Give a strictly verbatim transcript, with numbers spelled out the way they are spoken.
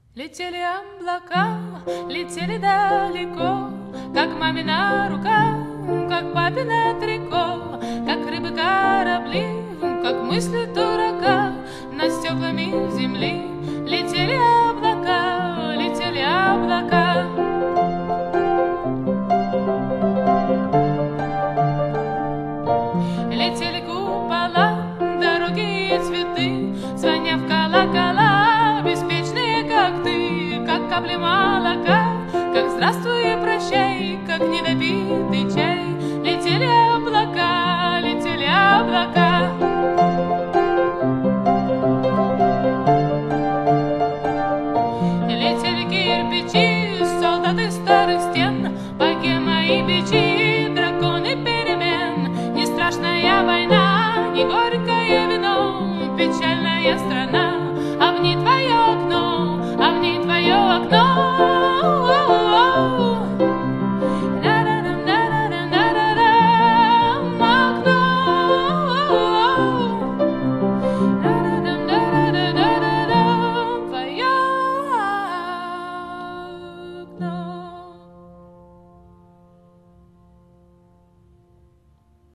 Летели облака, летели далеко, как мамина рука, как папина трико, как рыбы корабли, как мысли дурака над стеклами